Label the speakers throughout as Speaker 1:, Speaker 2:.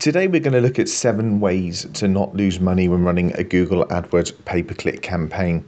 Speaker 1: Today we're going to look at 7 ways to not lose money when running a Google AdWords pay-per-click campaign.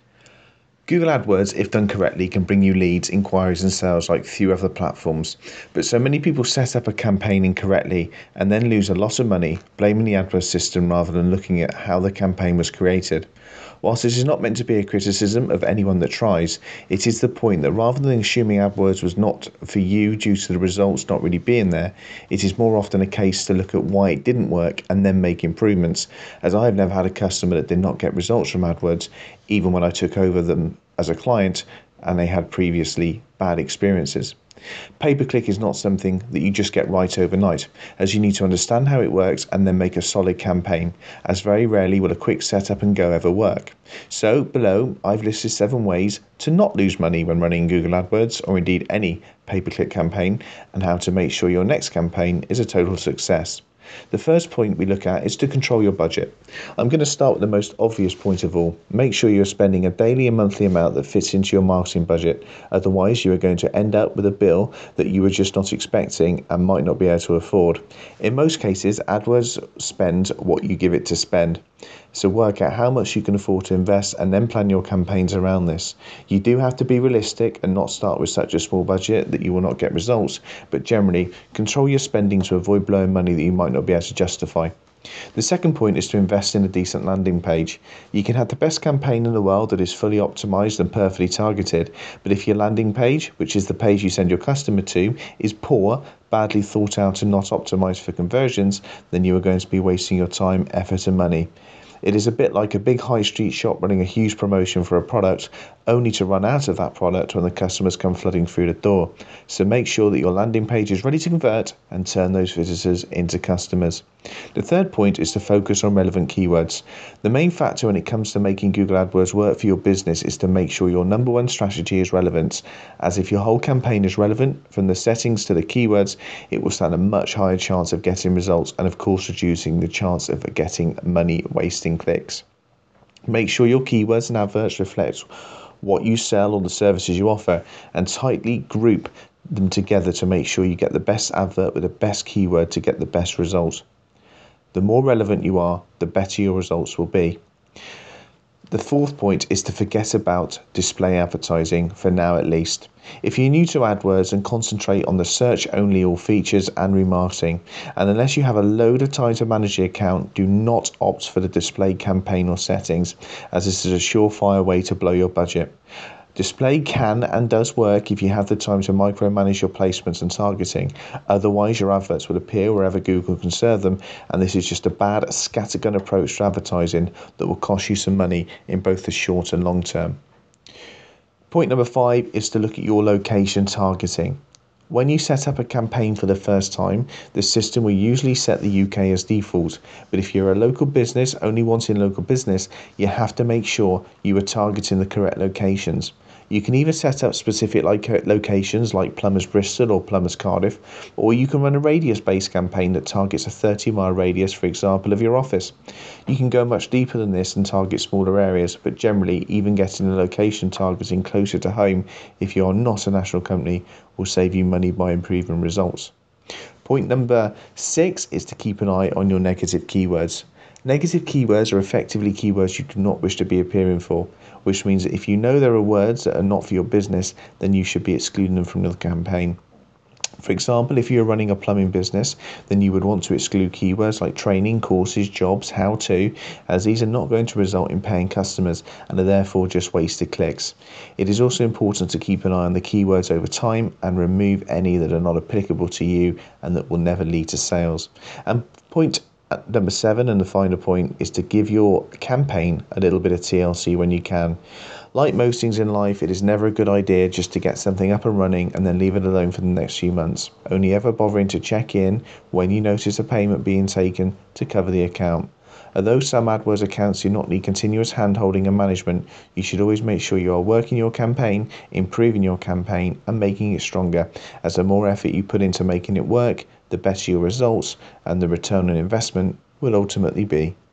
Speaker 1: Google AdWords, if done correctly, can bring you leads, inquiries and sales like few other platforms, but so many people set up a campaign incorrectly and then lose a lot of money blaming the AdWords system rather than looking at how the campaign was created. Whilst this is not meant to be a criticism of anyone that tries, it is the point that rather than assuming AdWords was not for you due to the results not really being there, it is more often a case to look at why it didn't work and then make improvements, as I have never had a customer that did not get results from AdWords, even when I took over them as a client and they had previously bad experiences. Pay-per-click is not something that you just get right overnight, as you need to understand how it works and then make a solid campaign, as very rarely will a quick setup and go ever work. So below I've listed 7 ways to not lose money when running Google AdWords or indeed any pay-per-click campaign, and how to make sure your next campaign is a total success. The first point we look at is to control your budget. I'm going to start with the most obvious point of all. Make sure you're spending a daily and monthly amount that fits into your marketing budget. Otherwise, you are going to end up with a bill that you were just not expecting and might not be able to afford. In most cases, AdWords spend what you give it to spend. So work out how much you can afford to invest and then plan your campaigns around this. You do have to be realistic and not start with such a small budget that you will not get results, but generally control your spending to avoid blowing money that you might not be able to justify. The second point is to invest in a decent landing page. You can have the best campaign in the world that is fully optimized and perfectly targeted, but if your landing page, which is the page you send your customer to, is poor, badly thought out and not optimized for conversions, then you are going to be wasting your time, effort and money. It is a bit like a big high street shop running a huge promotion for a product, only to run out of that product when the customers come flooding through the door. So make sure that your landing page is ready to convert and turn those visitors into customers. The third point is to focus on relevant keywords. The main factor when it comes to making Google AdWords work for your business is to make sure your number one strategy is relevance, as if your whole campaign is relevant from the settings to the keywords, it will stand a much higher chance of getting results and of course reducing the chance of getting money wasting clicks. Make sure your keywords and adverts reflect what you sell or the services you offer, and tightly group them together to make sure you get the best advert with the best keyword to get the best results. The more relevant you are, the better your results will be. The fourth point is to forget about display advertising, for now at least. If you're new to AdWords, and concentrate on the search only all features and remarketing, and unless you have a load of time to manage the account, do not opt for the display campaign or settings, as this is a surefire way to blow your budget. Display can and does work if you have the time to micromanage your placements and targeting. Otherwise, your adverts will appear wherever Google can serve them, and this is just a bad scattergun approach to advertising that will cost you some money in both the short and long term. Point number 5 is to look at your location targeting. When you set up a campaign for the first time, the system will usually set the UK as default, but if you're a local business only wanting local business, you have to make sure you are targeting the correct locations. You can either set up specific locations like Plumbers Bristol or Plumbers Cardiff, or you can run a radius-based campaign that targets a 30-mile radius, for example, of your office. You can go much deeper than this and target smaller areas, but generally even getting the location targeting closer to home if you are not a national company will save you money by improving results. Point number 6 is to keep an eye on your negative keywords. Negative keywords are effectively keywords you do not wish to be appearing for, which means that if you know there are words that are not for your business, then you should be excluding them from the campaign. For example, if you're running a plumbing business, then you would want to exclude keywords like training, courses, jobs, how to, as these are not going to result in paying customers and are therefore just wasted clicks. It is also important to keep an eye on the keywords over time and remove any that are not applicable to you and that will never lead to sales. And point number 7, and the final point, is to give your campaign a little bit of TLC when you can. Like most things in life, it is never a good idea just to get something up and running and then leave it alone for the next few months, only ever bothering to check in when you notice a payment being taken to cover the account. Although some AdWords accounts do not need continuous hand-holding and management, you should always make sure you are working your campaign, improving your campaign and making it stronger, as the more effort you put into making it work, the better your results and the return on investment will ultimately be.